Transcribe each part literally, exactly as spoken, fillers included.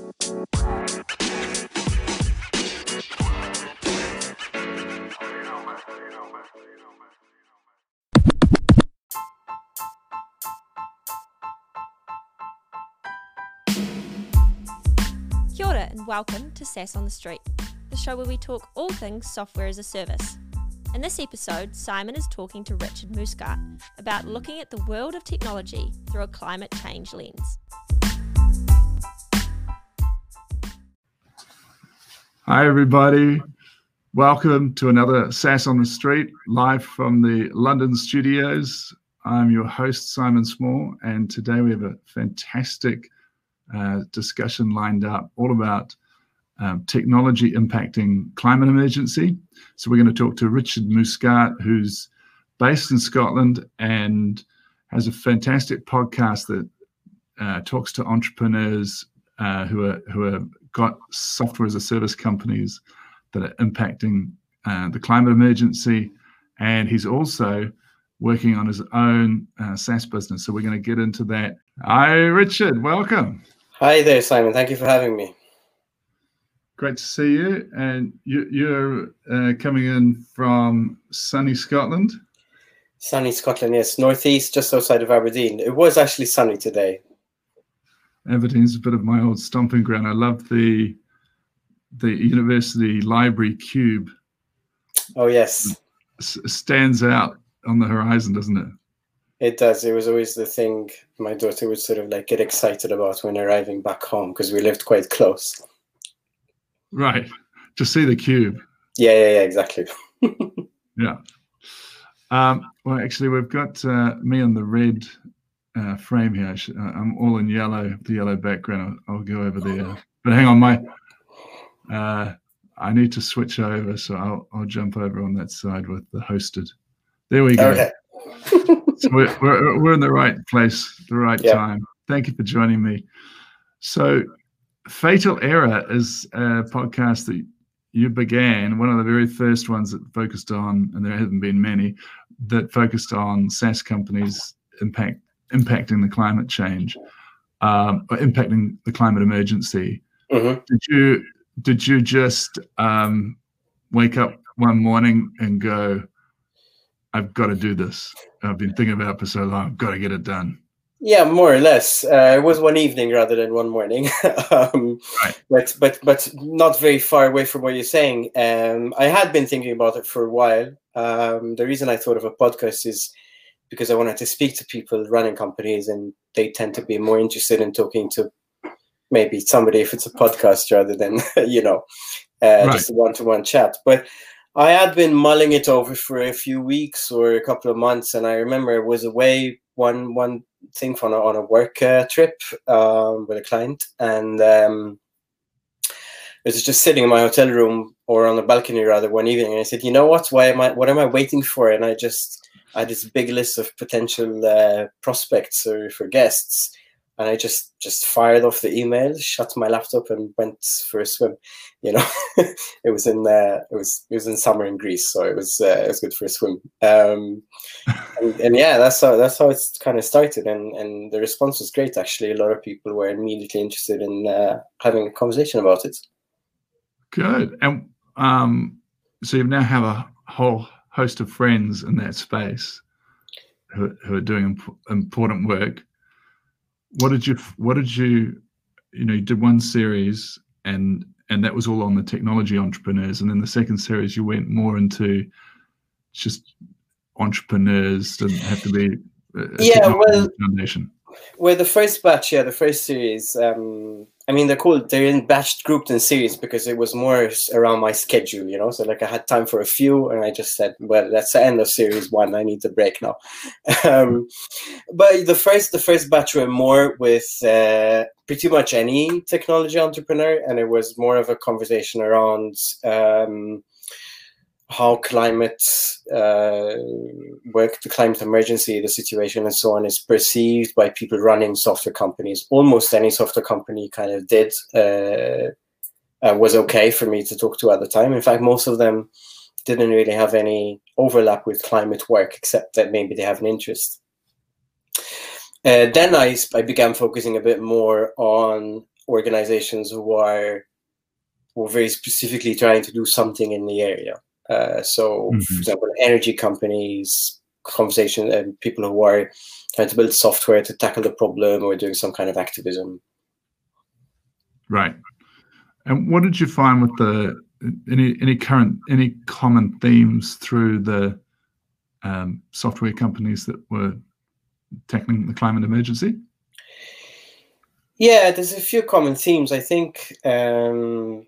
Kia ora and welcome to SaaS on the Street, the show where we talk all things software as a service. In this episode, Simon is talking to Richard Muscat about looking at the world of technology through a climate change lens. Hi everybody, welcome to another SaaS on the Street, live from the London studios. I'm your host, Simon Small, and today we have a fantastic uh, discussion lined up all about um, technology impacting climate emergency. So we're going to talk to Richard Muscat, who's based in Scotland and has a fantastic podcast that uh, talks to entrepreneurs uh, who are who have got software as a service companies that are impacting uh, the climate emergency. And he's also working on his own uh, SaaS business. So we're going to get into that. Hi, Richard. Welcome. Hi there, Simon. Thank you for having me. Great to see you. And you, you're uh, coming in from sunny Scotland? Sunny Scotland, yes. Northeast, just outside of Aberdeen. It was actually sunny today. Aberdeen's a bit of my old stomping ground. I love the the university library cube. Oh, yes. S- stands out on the horizon, doesn't it? It does. It was always the thing my daughter would sort of like get excited about when arriving back home because we lived quite close. Right. To see the cube. Yeah, yeah, yeah, exactly. Yeah. Um, well, actually, we've got uh, me on the red uh, frame here. I'm all in yellow, the yellow background. I'll, I'll go over there. But hang on, my uh, I need to switch over, so I'll I'll jump over on that side with the hosted. There we go. Okay. So we're, we're we're in the right place, the right Yep. time. Thank you for joining me. So, Fatal Error is a podcast that you began, one of the very first ones that focused on, and there haven't been many, that focused on SaaS companies impact impacting the climate change, um, or impacting the climate emergency. Mm-hmm. Did you did you just um, wake up one morning and go, I've got to do this. I've been thinking about it for so long. I've got to get it done. Yeah, more or less. Uh, it was one evening rather than one morning. um, Right. But but but not very far away from what you're saying. Um, I had been thinking about it for a while. Um, the reason I thought of a podcast is because I wanted to speak to people running companies, and they tend to be more interested in talking to maybe somebody if it's a podcast rather than you know uh, Right. just a one-to-one chat. But I had been mulling it over for a few weeks or a couple of months, and I remember I was away one one thing on a, on a work uh, trip um, with a client, and um, I was just sitting in my hotel room or on the balcony rather one evening, and I said, you know what? Why am I? What am I waiting for? And I just I had this big list of potential uh, prospects or for guests. And I just just fired off the email, shut my laptop, and went for a swim. You know, it was in uh, it was it was in summer in Greece, so it was uh, it was good for a swim. Um, and, and yeah, that's how that's how it's kind of started, and and the response was great. Actually, a lot of people were immediately interested in uh, having a conversation about it. Good. And um, so you now have a whole host of friends in that space who, who are doing imp- important work. What did you, what did you, you know, you did one series and, and that was all on the technology entrepreneurs. And then the second series, you went more into just entrepreneurs, didn't have to be a Yeah, well, foundation. Well, the first batch, yeah, the first series, um, I mean, they're called, they're in batched, grouped in series because it was more around my schedule, you know, so like I had time for a few and I just said, well, that's the end of series one. I need to break now. um, but the first, the first batch were more with uh, pretty much any technology entrepreneur. And it was more of a conversation around um, how climate uh, work, the climate emergency, the situation and so on is perceived by people running software companies. Almost any software company kind of did, uh, uh, was okay for me to talk to at the time. In fact, most of them didn't really have any overlap with climate work, except that maybe they have an interest. Uh, then I, I began focusing a bit more on organizations who are who are very specifically trying to do something in the area. Uh, so, mm-hmm. for example, energy companies, conversation, and people who are trying to build software to tackle the problem or doing some kind of activism. Right. And what did you find with the any any current any common themes through the um, software companies that were tackling the climate emergency? Yeah, there's a few common themes. I think um,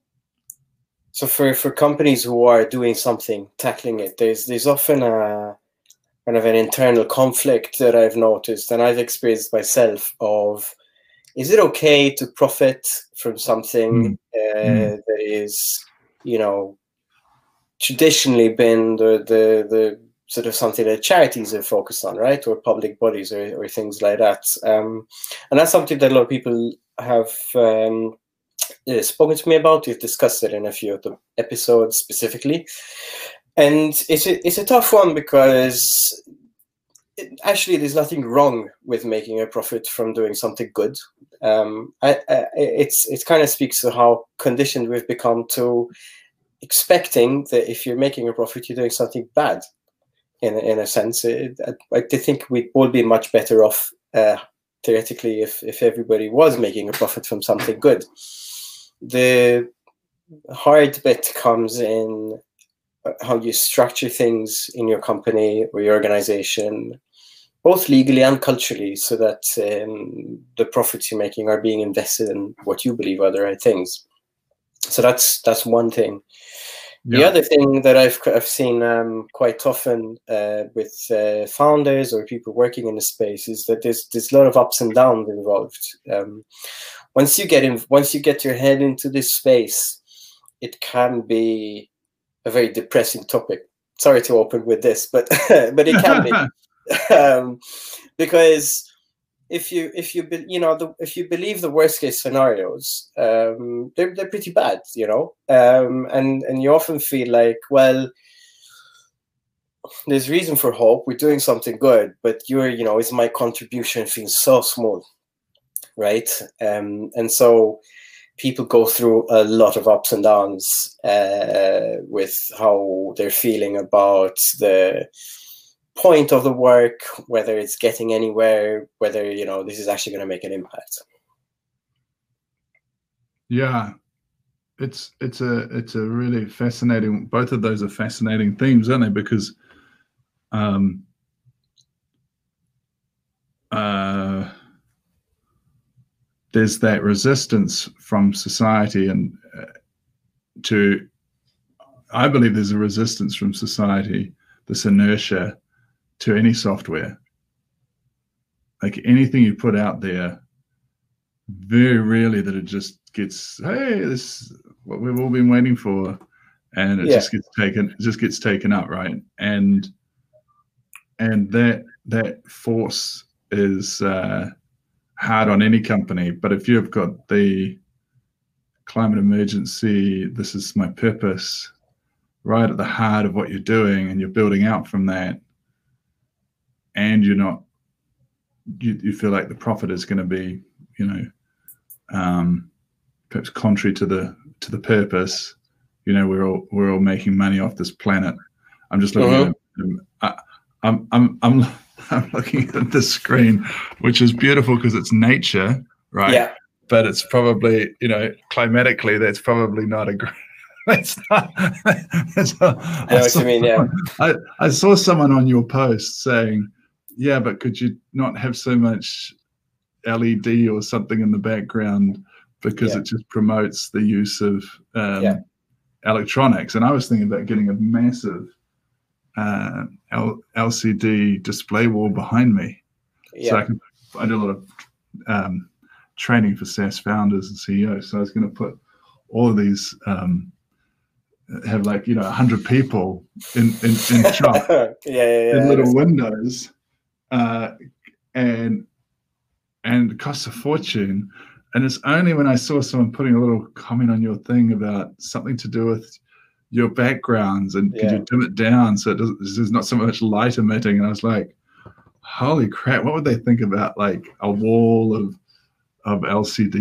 so. For for companies who are doing something, tackling it, there's there's often a kind of an internal conflict that I've noticed and I've experienced myself of, is it okay to profit from something mm. Uh, mm. that is, you know, traditionally been the, the, the sort of something that charities are focused on, right? Or public bodies or, or things like that. Um, and that's something that a lot of people have um, uh, spoken to me about. We've discussed it in a few of the episodes specifically. And it's a, it's a tough one because it, actually there's nothing wrong with making a profit from doing something good. Um, I, I, it's it kind of speaks to how conditioned we've become to expecting that if you're making a profit, you're doing something bad. In in a sense, it, I, I think we would be much better off uh, theoretically if if everybody was making a profit from something good. The hard bit comes in how you structure things in your company or your organization, both legally and culturally, so that um, the profits you're making are being invested in what you believe are the right things. So that's that's one thing. Yeah. The other thing that I've I've seen um, quite often uh, with uh, founders or people working in the space is that there's there's a lot of ups and downs involved. Um, once you get in, once you get your head into this space, it can be a very depressing topic. Sorry to open with this, but but it can be um, because if you if you be, you know the, if you believe the worst case scenarios, um, they're they're pretty bad, you know, um, and and you often feel like, well, there's reason for hope. We're doing something good, but you're you know is my contribution feels so small, right? Um, and so people go through a lot of ups and downs uh, with how they're feeling about the point of the work, whether it's getting anywhere, whether, you know, this is actually going to make an impact. Yeah, it's it's a it's a really fascinating. Both of those are fascinating themes, aren't they? Because um, uh, there's that resistance from society and uh, to, I believe there's a resistance from society, this inertia to any software. Like anything you put out there, very rarely that it just gets, hey, this is what we've all been waiting for, and it yeah. just gets taken, it just gets taken up, right? And and that that force is uh, hard on any company. But if you've got the climate emergency, this is my purpose, right at the heart of what you're doing, and you're building out from that, and you're not, you, you feel like the profit is going to be, you know, um, perhaps contrary to the to the purpose. You know, we're all we're all making money off this planet. I'm just looking uh-huh. at, I, I'm I'm I'm I'm looking at the screen, which is beautiful because it's nature, right? Yeah. But it's probably, you know, climatically, that's probably not a great. That's not. That's not I know I what you mean. Yeah. I I saw someone on your post saying, yeah, but could you not have so much L E D or something in the background because yeah. it just promotes the use of um, yeah. electronics? And I was thinking about getting a massive uh, L LCD display wall behind me, yeah. so I can. I do a lot of um, training for SaaS founders and C E Os, so I was going to put all of these. Um, have like, you know, a hundred people in in, in shop yeah, yeah, yeah, in little windows. Uh, and and it costs a fortune. And it's only when I saw someone putting a little comment on your thing about something to do with your backgrounds and yeah. could you dim it down so it doesn't, there's not so much light emitting. And I was like, holy crap, what would they think about like a wall of of L C D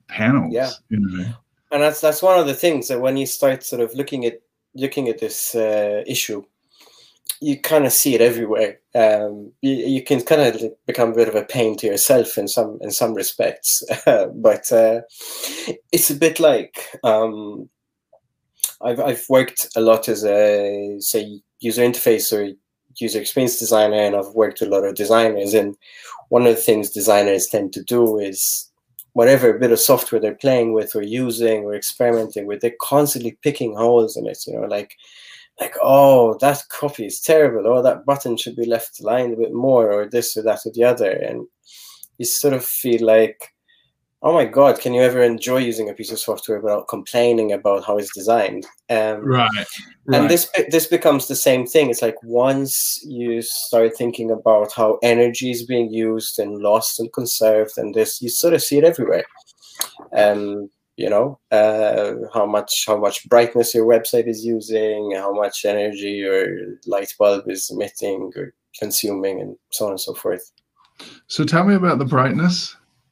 panels. Yeah. You know, and that's that's one of the things that when you start sort of looking at looking at this uh, issue, you kind of see it everywhere. Um, you, you can kind of become a bit of a pain to yourself in some in some respects, but uh, it's a bit like um, I've I've worked a lot as a say user interface or user experience designer, and I've worked with a lot of designers. And one of the things designers tend to do is whatever bit of software they're playing with or using or experimenting with, they're constantly picking holes in it. You know, like. Like, oh, that copy is terrible. Oh, that button should be left aligned a bit more, or this or that or the other. And you sort of feel like, oh my God, can you ever enjoy using a piece of software without complaining about how it's designed? Um, right, right. And this this becomes the same thing. It's like once you start thinking about how energy is being used and lost and conserved, and this, you sort of see it everywhere. Um, you know, uh, how much how much brightness your website is using, how much energy your light bulb is emitting or consuming, and so on and so forth. So tell me about the brightness.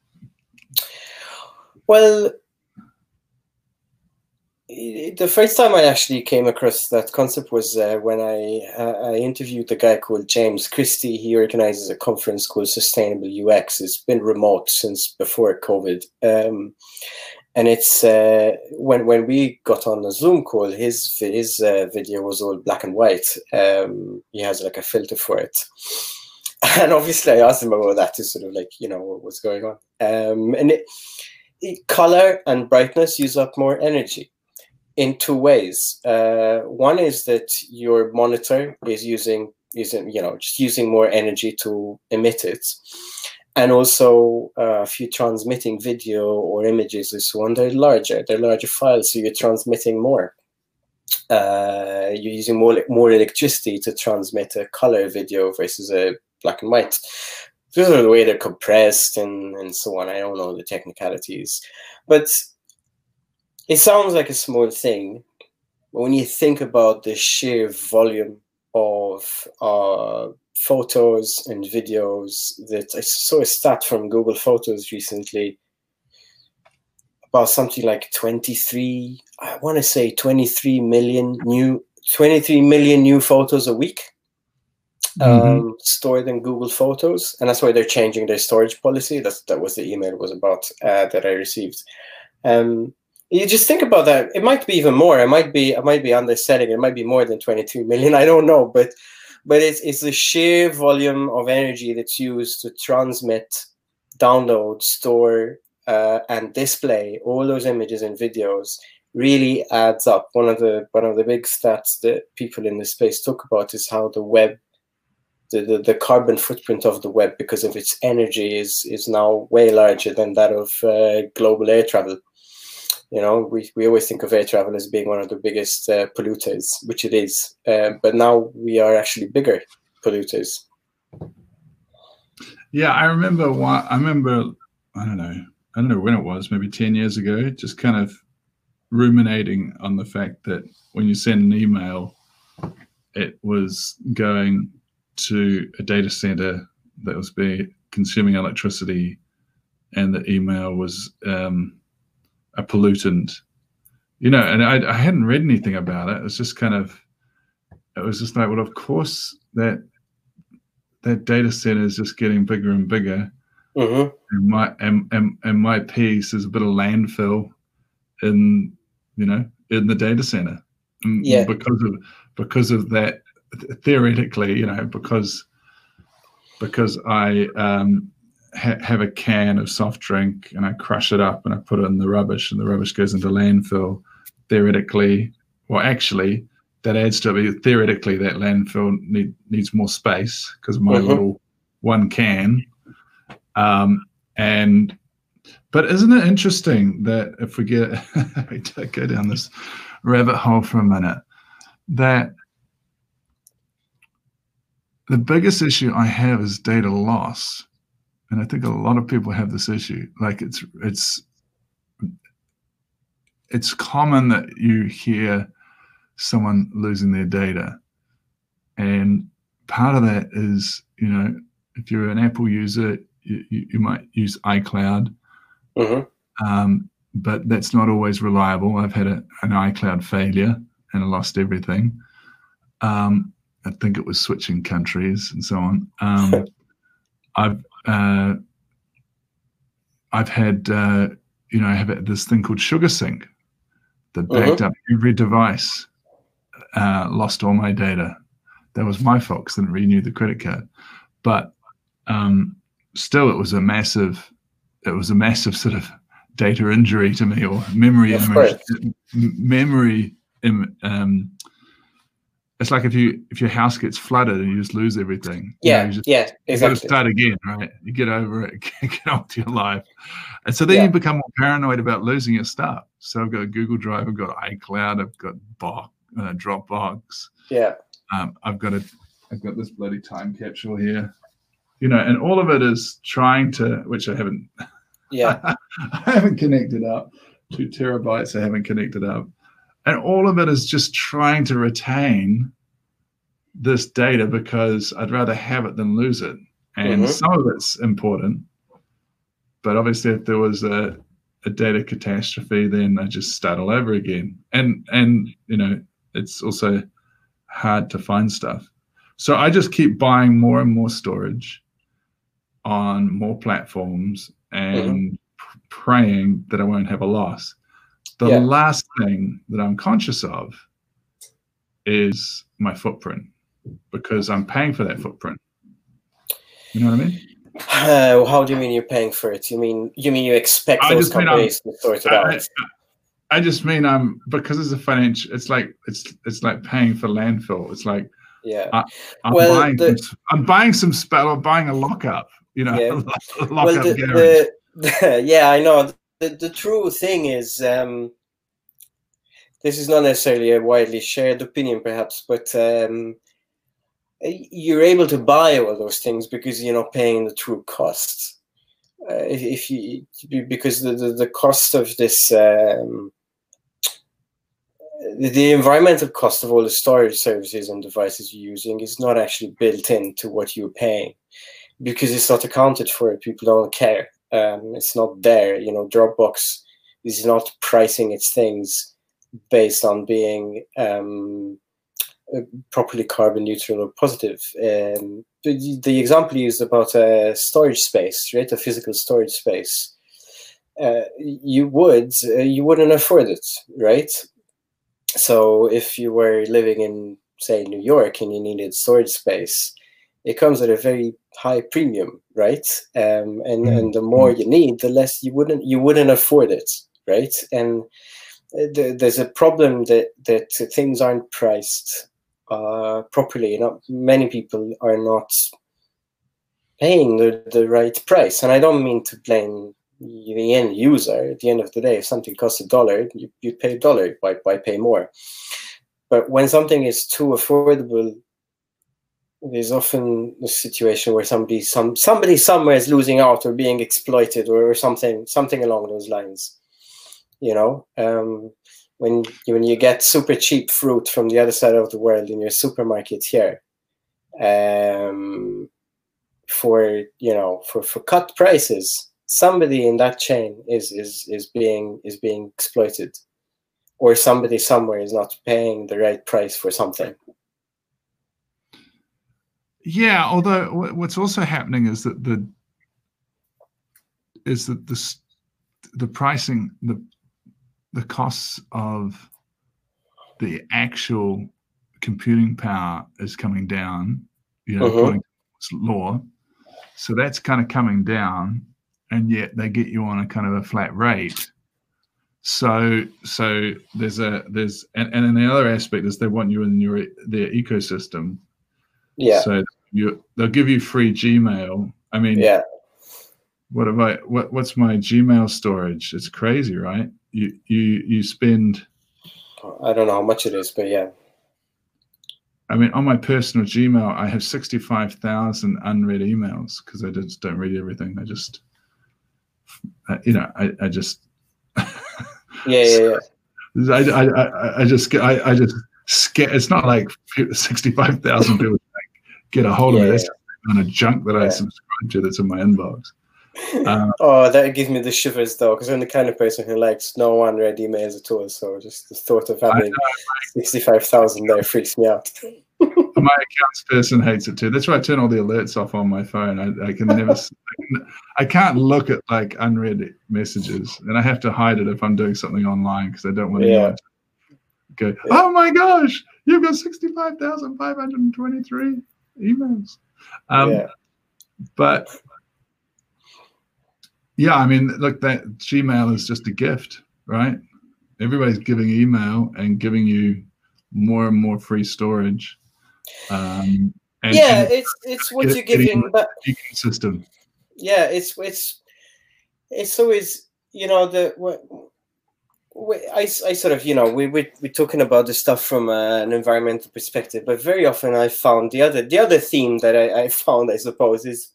Well, the first time I actually came across that concept was uh, when I uh, I interviewed a guy called James Christie. He organizes a conference called Sustainable U X. It's been remote since before COVID. Um, And it's uh, when when we got on a Zoom call, his his uh, video was all black and white. Um, he has like a filter for it, and obviously I asked him about that to sort of like you know what's going on. Um, and it, it, color and brightness use up more energy in two ways. Uh, one is that your monitor is using using you know just using more energy to emit it. And also, uh, if you're transmitting video or images and so on, they're larger. They're larger files, so you're transmitting more. Uh, you're using more more electricity to transmit a color video versus a black and white. These are the way they're compressed and, and so on. I don't know the technicalities. But it sounds like a small thing. But when you think about the sheer volume of uh, photos and videos, that I saw a stat from Google Photos recently about something like twenty-three, I want to say twenty-three million new, twenty-three million new photos a week um, mm-hmm. stored in Google Photos. And that's why they're changing their storage policy. That's, that was the email was about uh, that I received. Um, You just think about that. It might be even more. It might be. I might be underselling. It might be more than twenty-three million. I don't know, but but it's it's the sheer volume of energy that's used to transmit, download, store, uh, and display all those images and videos. Really adds up. One of the one of the big stats that people in this space talk about is how the web, the the, the carbon footprint of the web, because of its energy, is is now way larger than that of uh, global air travel. You know, we, we always think of air travel as being one of the biggest uh, polluters, which it is. Uh, but now we are actually bigger polluters. Yeah, I remember. One, I remember. I don't know. I don't know when it was. Maybe ten years ago. Just kind of ruminating on the fact that when you send an email, it was going to a data center that was be consuming electricity, and the email was. Um, a pollutant, you know, and I, I hadn't read anything about it. It's just kind of, it was just like, well, of course that that data center is just getting bigger and bigger. Mm-hmm. And my and, and and my piece is a bit of landfill in, you know, in the data center. And yeah. Because of because of that, theoretically, you know, because because I um. Ha- have a can of soft drink and I crush it up and I put it in the rubbish and the rubbish goes into landfill. Theoretically, well, actually, that adds to it. Theoretically, that landfill need, needs more space because of my mm-hmm. little one can. Um, and but isn't it interesting that if we get we go down this rabbit hole for a minute, that the biggest issue I have is data loss. And I think a lot of people have this issue. Like it's it's it's common that you hear someone losing their data, and part of that is, you know, if you're an Apple user, you, you, you might use iCloud, mm-hmm. Um, but that's not always reliable. I've had a, an iCloud failure and I lost everything. Um, I think it was switching countries and so on. Um, I've uh, I've had uh, you know I have this thing called SugarSync that backed mm-hmm. up every device. Uh, lost all my data. That was my fault because I didn't renew the credit card. But um, still, it was a massive. It was a massive sort of data injury to me, or memory immersion, memory. Um, it's like if you if your house gets flooded and you just lose everything. Yeah, you know, you just, yeah, exactly. You got to start again, right? You get over it, get on with your life, and so then yeah. you become more paranoid about losing your stuff. So I've got a Google Drive, I've got iCloud, I've got Box, uh, Dropbox. Yeah, um, I've got a, I've got this bloody time capsule here. You know, and all of it is trying to, which I haven't, yeah, I haven't connected up. Two terabytes I haven't connected up, and all of it is just trying to retain this data because I'd rather have it than lose it. And mm-hmm. some of it's important, but obviously, if there was a, a data catastrophe, then I just start all over again. And and you know, it's also hard to find stuff. So I just keep buying more and more storage on more platforms and mm-hmm. p- praying that I won't have a loss. The yeah. last thing that I'm conscious of is my footprint, because I'm paying for that footprint. You know what I mean? Uh, how do you mean you're paying for it? You mean you mean you expect I those companies to sort it I, out? I, I just mean I'm because it's a financial. It's like it's it's like paying for landfill. It's like yeah. I, I'm well, buying the, some, I'm buying some spell or buying a lockup. You know, yeah. a lockup well, the, garage. The, the, yeah, I know. The, the true thing is, um, this is not necessarily a widely shared opinion, perhaps, but um, you're able to buy all those things because you're not paying the true costs. Uh, if, if you because the, the, the cost of this, um, the, the environmental cost of all the storage services and devices you're using is not actually built into what you're paying. Because it's not accounted for, people don't care. Um, it's not there. You know, Dropbox is not pricing its things based on being um, properly carbon neutral or positive. Um, the, the example used about a storage space, right? A physical storage space. Uh, you would, uh, you wouldn't afford it, right? So if you were living in, say, New York and you needed storage space, it comes at a very high premium, right? Um, and mm. and the more you need, the less you wouldn't you wouldn't afford it, right? And th- there's a problem that that things aren't priced uh, properly. Not many people are not paying the the right price, and I don't mean to blame the end user. At the end of the day, if something costs a dollar, you you pay a dollar. Why why pay more? But when something is too affordable, there's often a situation where somebody, some somebody somewhere is losing out or being exploited or, or something, something along those lines. You know, um, when you, when you get super cheap fruit from the other side of the world in your supermarket here, um, for you know, for, for cut prices, somebody in that chain is is is being is being exploited, or somebody somewhere is not paying the right price for something. Yeah, although what's also happening is that the is that the the pricing the the costs of the actual computing power is coming down, you know, uh-huh. according to law. So that's kind of coming down, and yet they get you on a kind of a flat rate. So so there's a there's and, and then the other aspect is they want you in your their ecosystem. Yeah. So you they'll give you free Gmail. I mean, yeah. What have I? What what's my Gmail storage? It's crazy, right? You you you spend. I don't know how much it is, but yeah. I mean, on my personal Gmail, I have sixty-five thousand unread emails because I just don't read everything. I just, uh, you know, I I just. yeah, yeah, yeah. I, I, I, I just get I, I just sca- It's not like sixty-five thousand people get a hold yeah, of it. That's yeah. the kind of junk that yeah. I subscribe to that's in my inbox. Uh, oh, that gives me the shivers though, because I'm the kind of person who likes no unread emails at all. So just the thought of having sixty-five thousand there freaks me out. My accounts person hates it too. That's why I turn all the alerts off on my phone. I, I can never, I, can, I can't look at like unread messages, and I have to hide it if I'm doing something online because I don't want Yeah. anyone to go, yeah. Oh my gosh, you've got sixty-five thousand five hundred twenty-three emails. Um, yeah. But yeah, I mean, look, that Gmail is just a gift, right? Everybody's giving email and giving you more and more free storage. Um, and, yeah, and it's it's what you're giving back. Ecosystem. Yeah, it's it's it's always, you know, the what. I, I sort of, you know, we, we, we're talking about the stuff from uh, an environmental perspective, but very often I found the other the other theme that I, I found, I suppose, is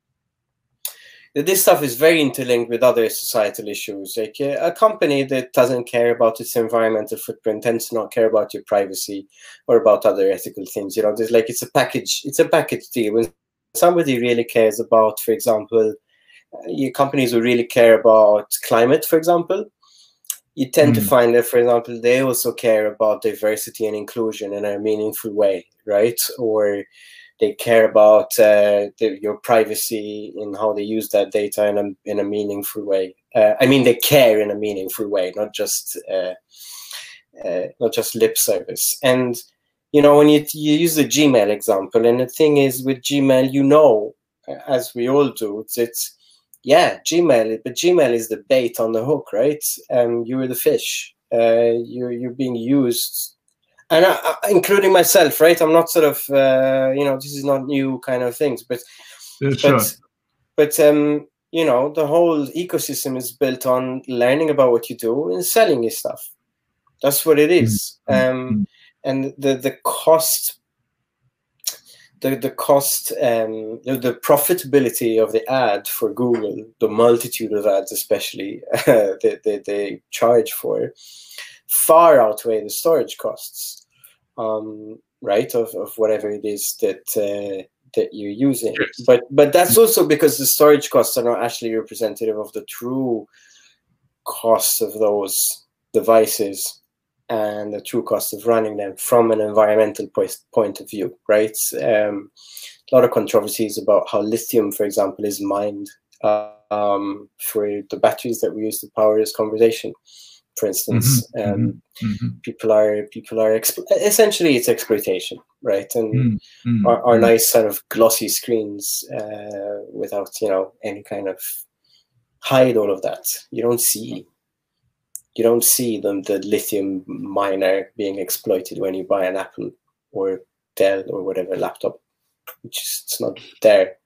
that this stuff is very interlinked with other societal issues. Like uh, a company that doesn't care about its environmental footprint tends to not care about your privacy or about other ethical things. You know, there's like, it's a package, it's a package deal. When somebody really cares about, for example, uh, your companies who really care about climate, for example, you tend mm. to find that, for example, they also care about diversity and inclusion in a meaningful way, right? Or they care about uh, the, your privacy in how they use that data in a, in a meaningful way. Uh, I mean, they care in a meaningful way, not just uh, uh, not just lip service. And, you know, when you, you use the Gmail example, and the thing is with Gmail, you know, as we all do, it's, it's yeah, Gmail, but Gmail is the bait on the hook, right? Um, you're the fish. Uh, you're you're being used, and I, I, including myself, right? I'm not sort of, uh, you know, this is not new kind of things, but yeah, but sure. but um, you know, the whole ecosystem is built on learning about what you do and selling your stuff. That's what it is, mm-hmm. um, and the the cost. The, the cost, um, the, the profitability of the ad for Google, the multitude of ads especially uh, that they, they charge for, far outweigh the storage costs, um, right, of, of whatever it is that uh, that you're using. Yes. But but that's also because the storage costs are not actually representative of the true costs of those devices and the true cost of running them from an environmental point of view, right? Um, a lot of controversies about how lithium, for example, is mined uh, um, for the batteries that we use to power this conversation, for instance. Mm-hmm. Um, mm-hmm. People are, people are essentially it's exploitation, right? And mm-hmm. our, our nice sort of glossy screens uh, without, you know, any kind of hide all of that. You don't see You don't see them, the lithium miner being exploited when you buy an Apple or Dell or whatever laptop. It's just it's not there.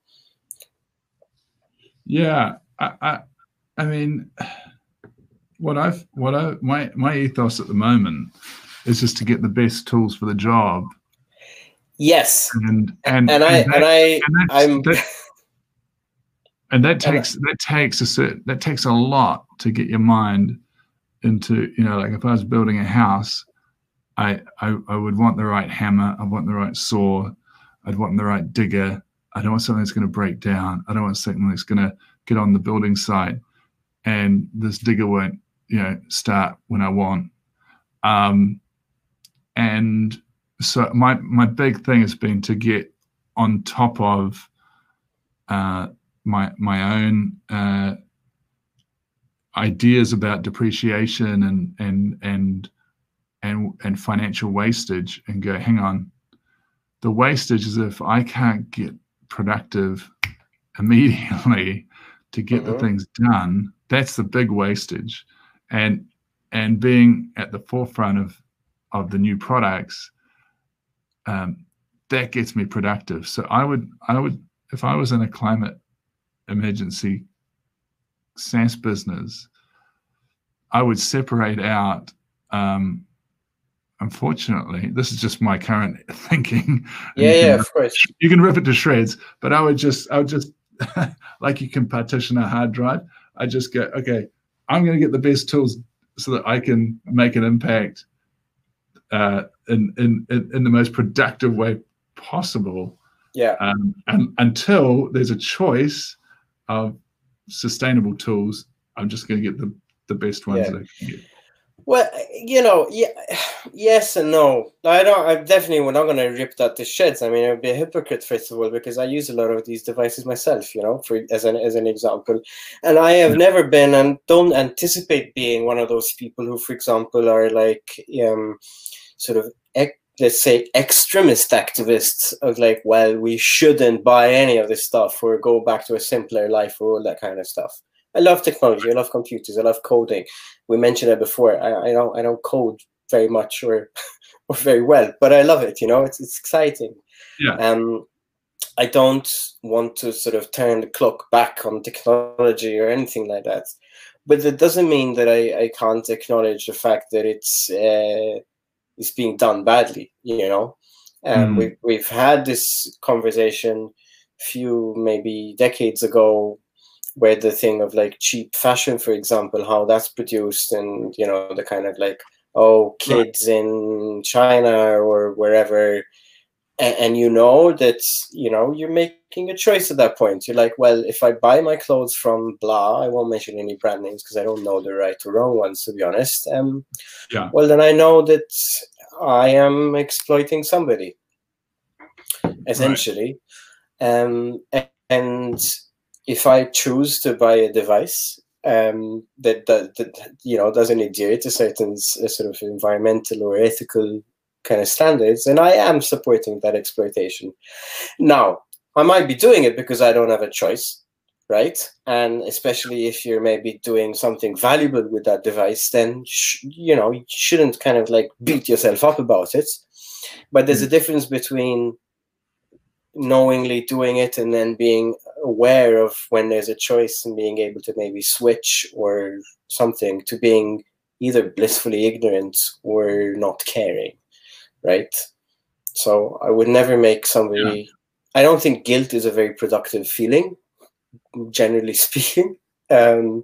Yeah, I, I, I mean, what I've, what I, my, my ethos at the moment is just to get the best tools for the job. Yes, and and and I and, that, and I and I'm. That, and that takes that takes a certain that takes a lot to get your mind into, you know, like if I was building a house, I, I I would want the right hammer, I want the right saw, I'd want the right digger. I don't want something that's going to break down. I don't want something that's going to get on the building site and this digger won't, you know, start when I want. Um, and so my my big thing has been to get on top of uh, my my own uh, ideas about depreciation and and and and and financial wastage, and go, hang on, the wastage is if I can't get productive immediately to get Mm-hmm. the things done, that's the big wastage. And and being at the forefront of of the new products, um, that gets me productive. So I would I would if I was in a climate emergency SaaS business, I would separate out, um, unfortunately, this is just my current thinking. Yeah, you yeah, can, of course. You can rip it to shreds, but I would just, I would just, like you can partition a hard drive, I just go, okay, I'm going to get the best tools so that I can make an impact uh, in, in, in the most productive way possible. Yeah. Um, and until there's a choice of sustainable tools. I'm just going to get the the best ones Yeah. that I can get. Well, you know, yeah, yes and no. I don't. I definitely we're not going to rip that to shreds. I mean, I would be a hypocrite first of all, because I use a lot of these devices myself. You know, for as an as an example, and I have never been and don't anticipate being one of those people who, for example, are like um, sort of let's say extremist activists of like, well, we shouldn't buy any of this stuff or go back to a simpler life or all that kind of stuff. I love technology. I love computers. I love coding. We mentioned it before. I, I don't. I don't code very much or, or very well, but I love it. You know, it's it's exciting. Yeah. Um, I don't want to sort of turn the clock back on technology or anything like that. But that doesn't mean that I, I can't acknowledge the fact that it's uh, it's being done badly. You know, um, mm. we we've had this conversation a few maybe decades ago, where the thing of like cheap fashion, for example, how that's produced, and you know, the kind of like, oh, kids right. in China or wherever, and, and you know that, you know, you're making a choice at that point. You're like, well, if I buy my clothes from blah, I won't mention any brand names because I don't know the right or wrong ones, to be honest. Um, yeah. Well, then I know that I am exploiting somebody, essentially, right. um, and, and if I choose to buy a device um, that, that, that you know doesn't adhere to certain uh, sort of environmental or ethical kind of standards, then I am supporting that exploitation. Now, I might be doing it because I don't have a choice, right? And especially if you're maybe doing something valuable with that device, then sh you know you shouldn't kind of like beat yourself up about it. But there's a difference between knowingly doing it and then being aware of when there's a choice and being able to maybe switch or something, to being either blissfully ignorant or not caring, right? So I would never make somebody, yeah. I don't think guilt is a very productive feeling, generally speaking, um,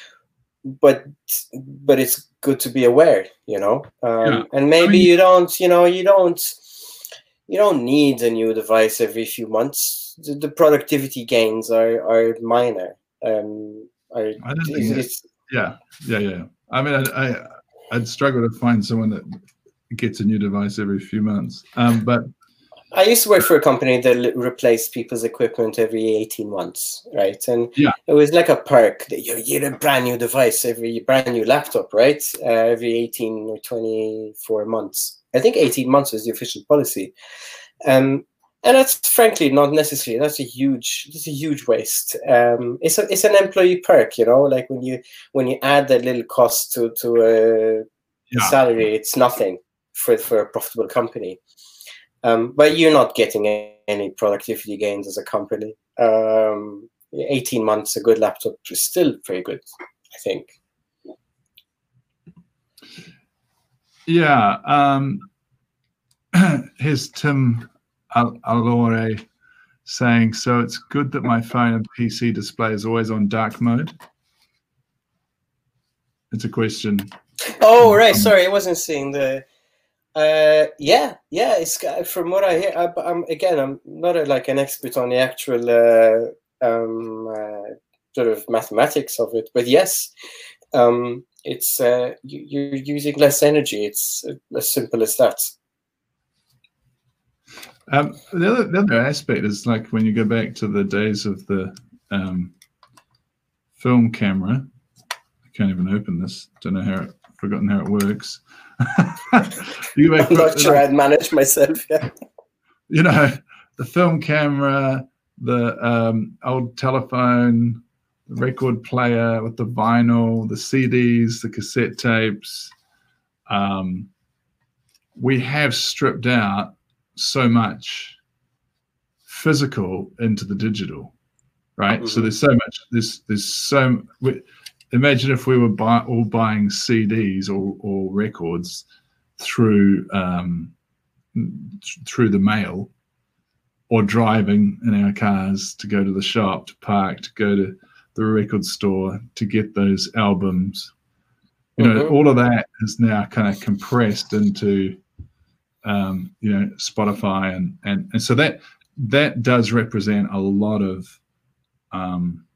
but but it's good to be aware, you know, um, yeah. and maybe I mean, you don't, you know, you don't You don't need a new device every few months. The, the productivity gains are are minor. Um, are, I don't think it's, yeah, yeah, yeah. I mean, I, I I'd struggle to find someone that gets a new device every few months. Um, but I used to work for a company that replaced people's equipment every eighteen months, right? And yeah. it was like a perk that you get a brand new device every brand new laptop, right? Uh, every eighteen or twenty-four months. I think eighteen months is the official policy, um, and that's frankly not necessary. That's a huge, that's a huge waste. Um, it's a, it's an employee perk, you know. Like when you when you add that little cost to to a yeah. salary, it's nothing for for a profitable company. Um, but you're not getting any productivity gains as a company. Um, eighteen months, a good laptop is still pretty good, I think. Yeah. Um, here's Tim Al Alore saying, so it's good that my phone and P C display is always on dark mode. It's a question. Oh, right. Um, Sorry, I wasn't seeing the... Uh, yeah, yeah. It's from what I hear. I, I'm again, I'm not a, like an expert on the actual uh, um, uh, sort of mathematics of it, but yes, um, it's uh, you, you're using less energy. It's as simple as that. Um, the other the other aspect is like when you go back to the days of the um, film camera. I can't even open this. Don't know how. It, forgotten how it works. you I'm not sure I'd manage myself. Yeah. You know, the film camera, the um, old telephone, the record player with the vinyl, the C Ds, the cassette tapes. Um, we have stripped out so much physical into the digital, right? Mm-hmm. So there's so much. There's there's so. We, Imagine if we were buy, all buying C Ds or, or records through um, through the mail, or driving in our cars to go to the shop, to park, to go to the record store to get those albums. You know, mm-hmm. all of that is now kind of compressed into um, you know, Spotify, and and and so that that does represent a lot of um,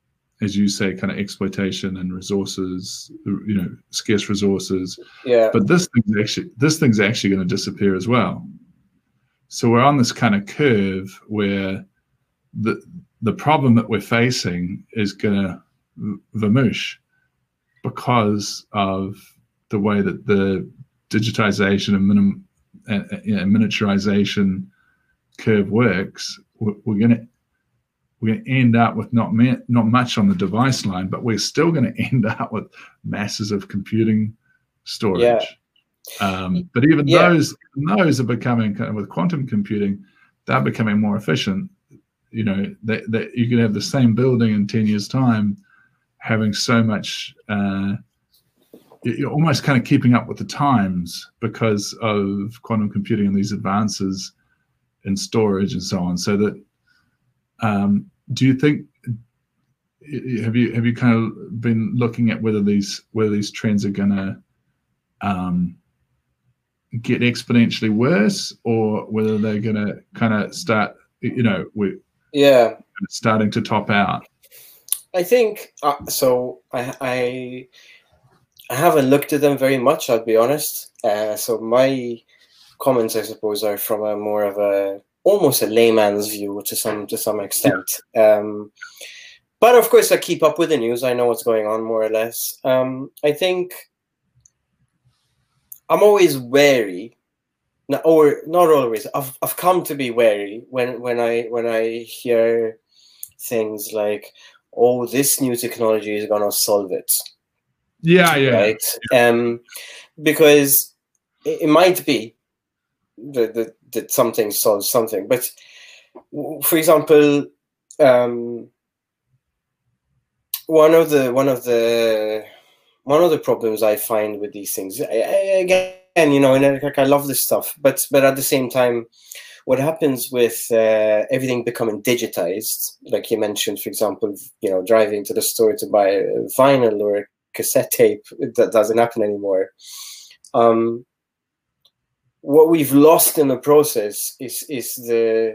as you say, kind of exploitation and resources, you know, scarce resources. Yeah. But this thing's actually this thing's actually going to disappear as well. So we're on this kind of curve where the the problem that we're facing is going to vamoosh because of the way that the digitization and minim, uh, you know, miniaturization curve works. We're, we're going to we're going to end up with not me, not much on the device line, but we're still going to end up with masses of computing storage. Yeah. Um, but even yeah. those those are becoming kind of, with quantum computing, they're becoming more efficient. You know, that that you can have the same building in ten years' time, having so much. Uh, you're almost kind of keeping up with the times because of quantum computing and these advances in storage and so on. So that, um, do you think? Have you have you kind of been looking at whether these whether these trends are going to um, get exponentially worse, or whether they're going to kind of start, you know, we're yeah starting to top out? I think uh, so. I, I I haven't looked at them very much, I'll be honest. Uh, so my comments, I suppose, are from a more of a almost a layman's view to some to some extent. Um, but of course, I keep up with the news. I know what's going on more or less. Um, I think I'm always wary, or not always. I've I've come to be wary when when I when I hear things like, "Oh, this new technology is gonna solve it." Yeah, yeah. Right. Yeah. Um, because it, it might be that, that that something solves something, but for example, um, one of the one of the one of the problems I find with these things, I, I, again, you know, and like I love this stuff, but but at the same time, what happens with uh, everything becoming digitized, like you mentioned, for example, you know, driving to the store to buy a vinyl or a cassette tape, that doesn't happen anymore. Um, what we've lost in the process is is the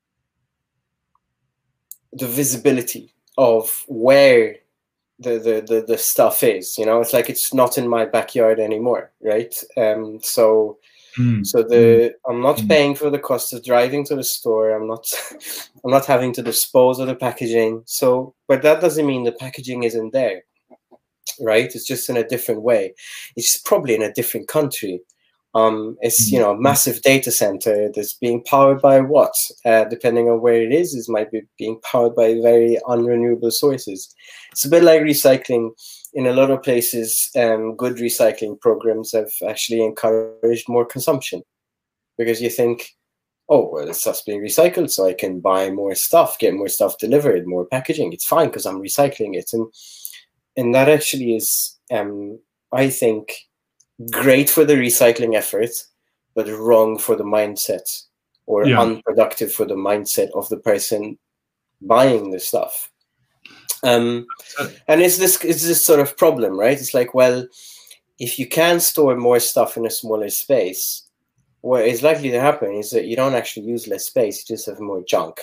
the visibility of where the, the, the, the stuff is. You know, it's like it's not in my backyard anymore, right? Um, so mm. so the I'm not mm. paying for the cost of driving to the store. I'm not I'm not having to dispose of the packaging. So, but that doesn't mean the packaging isn't there, right? It's just in a different way. It's probably in a different country. Um, it's, you know, a massive data center that's being powered by what? Uh, depending on where it is, it might be being powered by very unrenewable sources. It's a bit like recycling. In a lot of places, um, good recycling programs have actually encouraged more consumption, because you think, oh, well, this stuff's being recycled, so I can buy more stuff, get more stuff delivered, more packaging. It's fine because I'm recycling it. And and that actually is, um, I think, great for the recycling effort, but wrong for the mindset, or yeah. unproductive for the mindset of the person buying the stuff. Um, and it's this, it's this sort of problem, right? It's like, well, if you can store more stuff in a smaller space, what is likely to happen is that you don't actually use less space, you just have more junk.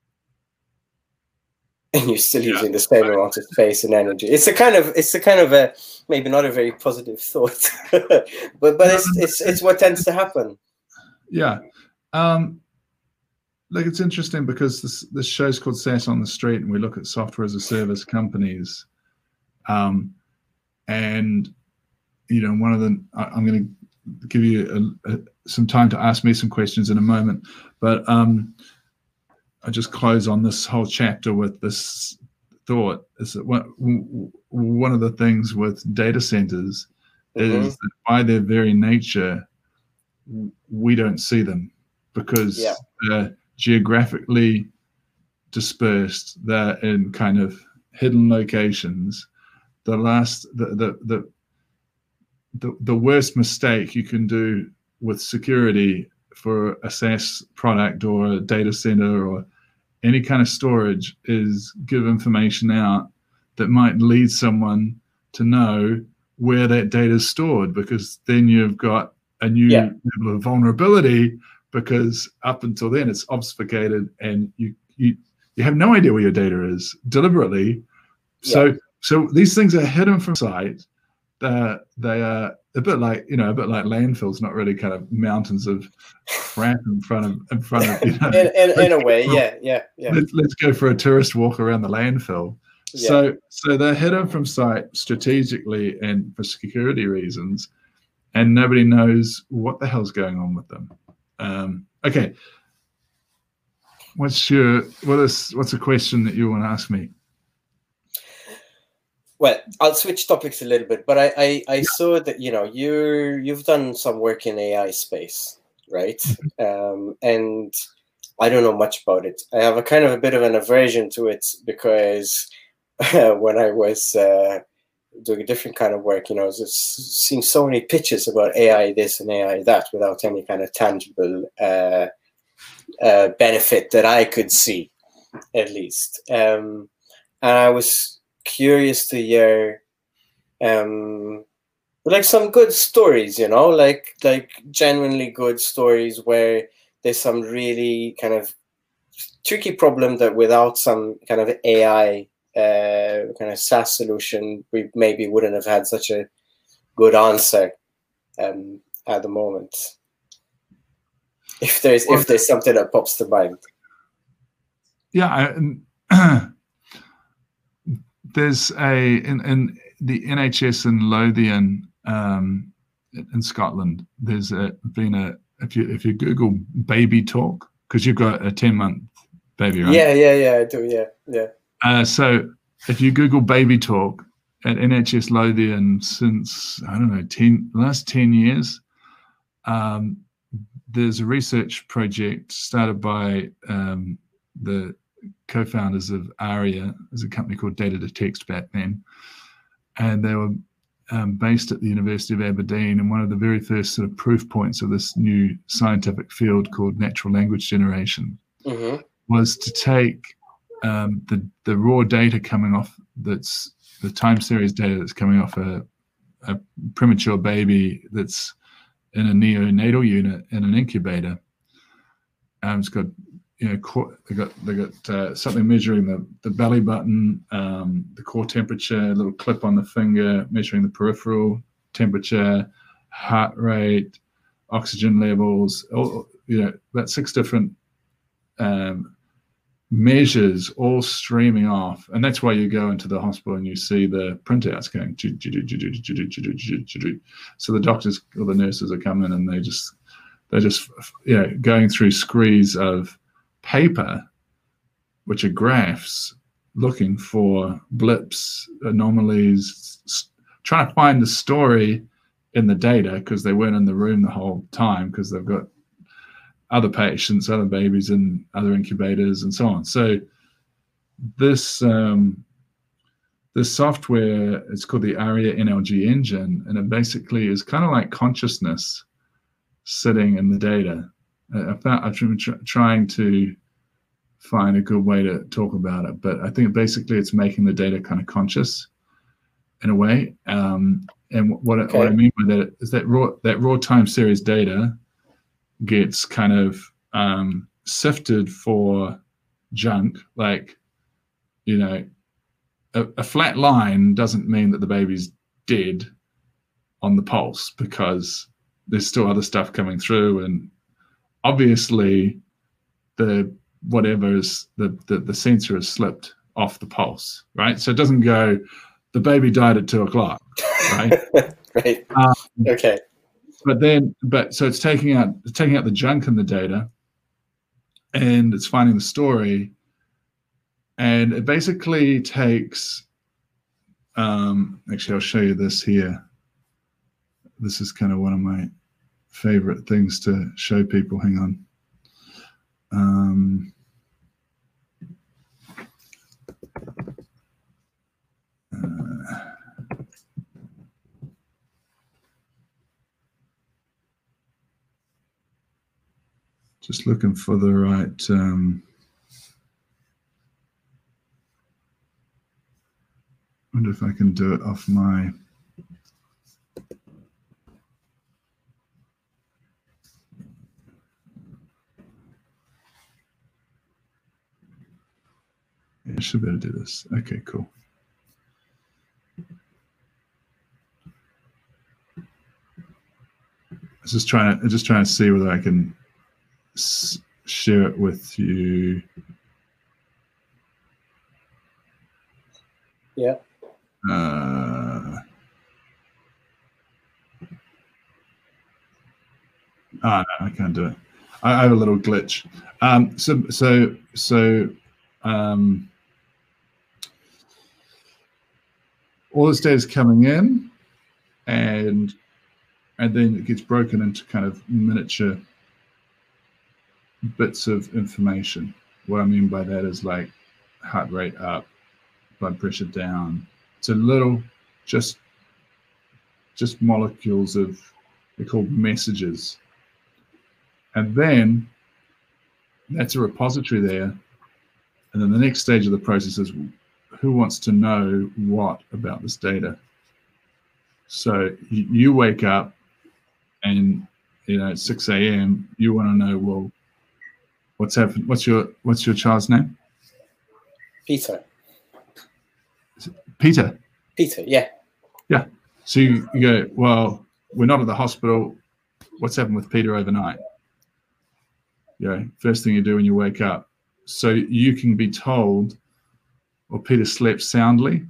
And you're still using yeah. the same amount of space and energy. It's a kind of, it's a kind of a, maybe not a very positive thought, but but it's it's it's what tends to happen. Yeah, um, like it's interesting because this this show's called SaaS on the Street, and we look at software as a service companies, um, and you know, one of the I, I'm going to give you a, a, some time to ask me some questions in a moment, but. Um, I just close on this whole chapter with this thought, is that one, one of the things with data centers mm-hmm. is that by their very nature, we don't see them because yeah. they're geographically dispersed. They're in kind of hidden locations. The last, the, the, the, the, the worst mistake you can do with security for a SaaS product or a data center or any kind of storage is give information out that might lead someone to know where that data is stored, because then you've got a new yeah. level of vulnerability, because up until then it's obfuscated and you, you you have no idea where your data is deliberately So, Yeah. so these things are hidden from sight. Uh, they are a bit like, you know, a bit like landfills, not really kind of mountains of crap in front of, in front of, you know. in, in, in a way, yeah, yeah, yeah. Let's, let's go for a tourist walk around the landfill. Yeah. So, so they're hidden from sight strategically and for security reasons, and nobody knows what the hell's going on with them. Um, okay. What's your, what is, what's a question that you want to ask me? Well, I'll switch topics a little bit, but I, I, I saw that, you know, you're, you've done some work in A I space, right? Um, and I don't know much about it. I have a kind of a bit of an aversion to it because when I was uh, doing a different kind of work, you know, I was just seeing so many pitches about A I this and A I that without any kind of tangible uh, uh, benefit that I could see, at least. Um, and I was curious to hear um like some good stories, you know, like like genuinely good stories where there's some really kind of tricky problem that without some kind of A I uh kind of SaaS solution we maybe wouldn't have had such a good answer um at the moment, if there's if there's something that pops to mind. Yeah, I, there's a in, in the N H S in Lothian um, in Scotland. There's a, been a if you if you Google baby talk, because you've got a ten month baby, right? Yeah, yeah, yeah, I do. Yeah, yeah. Uh, so if you Google baby talk at N H S Lothian since I don't know ten last ten years, um, there's a research project started by um, the co-founders of ARIA, as a company called Data to Text back then, and they were um, based at the University of Aberdeen. And one of the very first sort of proof points of this new scientific field called natural language generation Mm-hmm. was to take um, the the raw data coming off, that's the time series data that's coming off a, a premature baby that's in a neonatal unit in an incubator. Um, it's got you know, core, they got they got uh, something measuring the, the belly button, um, the core temperature, a little clip on the finger measuring the peripheral temperature, heart rate, oxygen levels. All, you know, about six different um, measures all streaming off, and that's why you go into the hospital and you see the printouts going. So the doctors or the nurses are coming and they just they're just you know going through screes of paper, which are graphs, looking for blips, anomalies, trying to find the story in the data, because they weren't in the room the whole time, because they've got other patients, other babies in other incubators and so on. So this um, this software, it's called the ARIA N L G engine, and it basically is kind of like consciousness sitting in the data. I found, I've been tr trying to find a good way to talk about it, but I think basically it's making the data kind of conscious in a way. Um, and what, okay. what I mean by that is that raw that raw time series data gets kind of um, sifted for junk. Like, you know, a, a flat line doesn't mean that the baby's dead on the pulse, because there's still other stuff coming through, and obviously the whatever is the, the the sensor has slipped off the pulse, right? So it doesn't go, the baby died at two o'clock, right? Right. Um, okay. But then, but so it's taking out it's taking out the junk in the data, and it's finding the story, and it basically takes. Um, actually, I'll show you this here. This is kind of one of my favorite things to show people. Hang on. Um, uh, just looking for the right. Um, wonder if I can do it off my. Yeah, I should be able to do this. Okay, cool. was just trying to just trying to see whether I can s share it with you. Yeah. Uh, oh, no, I can't do it. I, I have a little glitch. Um, so, so, so, um, all this data is coming in, and and then it gets broken into kind of miniature bits of information. What I mean by that is like heart rate up, blood pressure down. It's a little, just just molecules of, they're called messages. And then that's a repository there. And then the next stage of the process is, who wants to know what about this data? So you, you wake up and, you know, at six A M, you want to know, well, what's happened? What's your, what's your child's name? Peter. Peter. Peter, yeah. Yeah. So you, you go, well, we're not at the hospital. What's happened with Peter overnight? You know, first thing you do when you wake up. So you can be told, well, Peter slept soundly.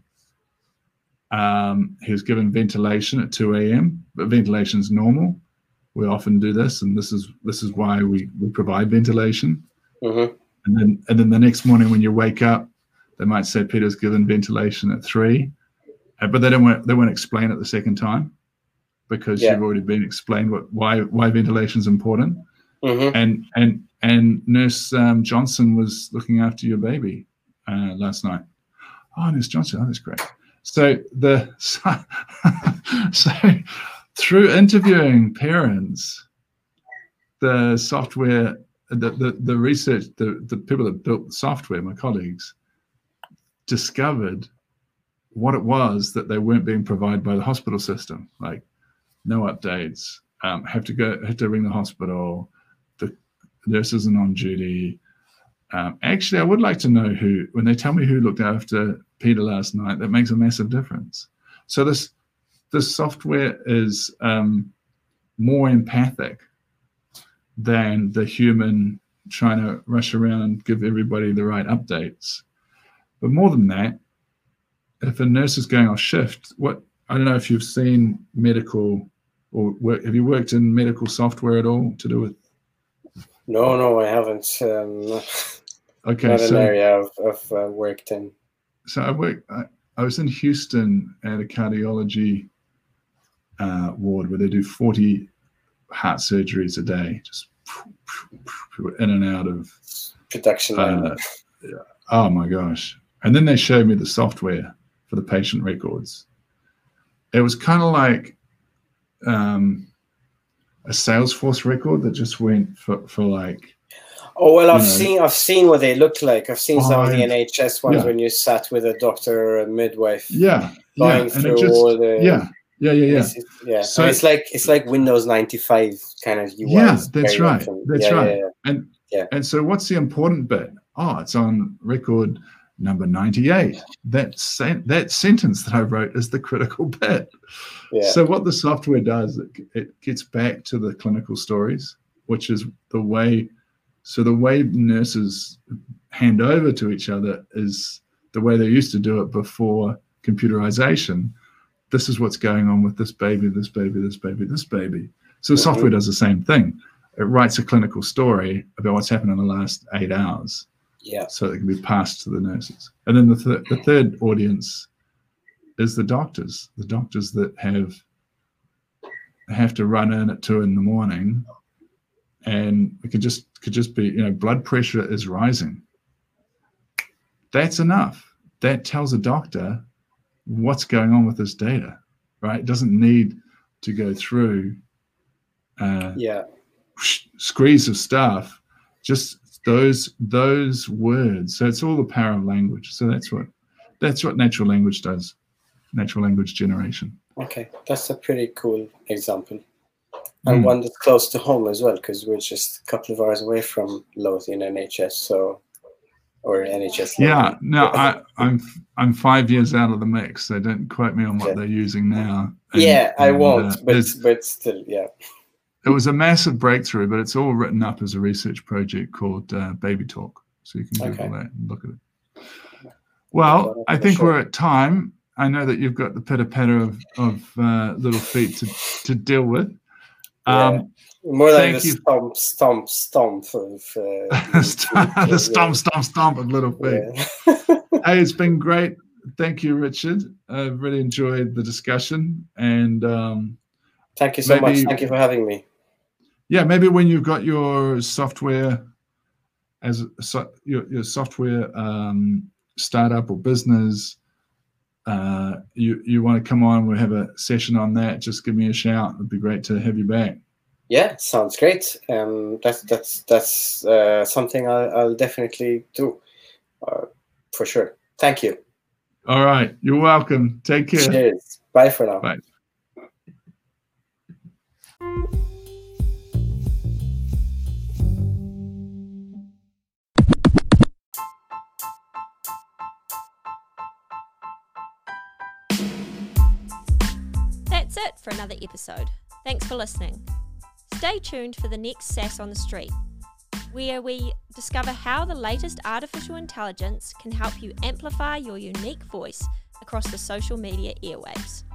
Um, he was given ventilation at two A M, but ventilation is normal. We often do this, and this is this is why we, we provide ventilation. Mm-hmm. And then and then the next morning when you wake up, they might say Peter's given ventilation at three, uh, but they don't want they won't explain it the second time, because yeah. you've already been explained what why why ventilation is important. Mm-hmm. And and and Nurse um, Johnson was looking after your baby uh, last night. Oh, Nurse Johnson, oh, that's great. So the so, so through interviewing parents, the software, the the, the research, the, the people that built the software, my colleagues, discovered what it was that they weren't being provided by the hospital system, like no updates, um, have to go, have to ring the hospital, the nurse isn't on duty. Um, actually, I would like to know who, when they tell me who looked after Peter last night, that makes a massive difference. So this this software is um, more empathic than the human trying to rush around and give everybody the right updates. But more than that, if a nurse is going off shift, what I don't know if you've seen medical or work, have you worked in medical software at all to do with? No, no, I haven't. Um, okay, not so, an area I've, I've uh, worked in. So I worked. I, I was in Houston at a cardiology uh, ward where they do forty heart surgeries a day, just in and out of production. Uh, oh my gosh! And then they showed me the software for the patient records. It was kind of like um, a Salesforce record that just went for, for like. Oh well, I've know, seen I've seen what they look like. I've seen five, some of the N H S ones yeah. when you sat with a doctor or a midwife. Yeah, going yeah, through just, all the yeah, yeah, yeah, yeah. It's, yeah, so and it's like it's like Windows ninety-five kind of U I. Yeah, that's right. Often. That's yeah, right. Yeah, yeah. And yeah. and so what's the important bit? Oh, it's on record number ninety-eight. That sen that sentence that I wrote is the critical bit. Yeah. So what the software does, it, it gets back to the clinical stories, which is the way. So the way nurses hand over to each other is the way they used to do it before computerization. This is what's going on with this baby, this baby, this baby, this baby. So the mm-hmm. software does the same thing. It writes a clinical story about what's happened in the last eight hours. Yeah. So it can be passed to the nurses. And then the, th the third audience is the doctors, the doctors that have have to run in at two in the morning, and it could just could just be, you know, blood pressure is rising. That's enough. That tells a doctor what's going on with this data, right? It doesn't need to go through uh, yeah. screeds of stuff. Just those those words. So it's all the power of language. So that's what that's what natural language does. Natural language generation. Okay, that's a pretty cool example. And mm. one that's close to home as well, because we're just a couple of hours away from Lothian N H S, so or N H S. Yeah, Lothian. no, I, I'm I'm five years out of the mix, so don't quote me on what okay. they're using now. And, yeah, I and, won't, uh, but but still, yeah. it was a massive breakthrough, but it's all written up as a research project called uh, Baby Talk. So you can Google okay. that and look at it. Well, I think sure. we're at time. I know that you've got the pitter patter of, of uh, little feet to, to deal with. Um, yeah. More like the stomp, stomp, stomp of uh, the stomp, stomp, stomp of little feet. Yeah. Hey, it's been great. Thank you, Richard. I've really enjoyed the discussion, and um, thank you so maybe, much. Thank you for having me. Yeah, maybe when you've got your software as so, your your software um, startup or business, uh, you you want to come on, we'll have a session on that. Just give me a shout. It'd be great to have you back. Yeah, sounds great. Um, that's that's that's uh, something I'll, I'll definitely do uh, for sure. Thank you. All right, you're welcome. Take care. Cheers. Bye for now. Bye. That's it for another episode. Thanks for listening. Stay tuned for the next SaaS on the Street, where we discover how the latest artificial intelligence can help you amplify your unique voice across the social media airwaves.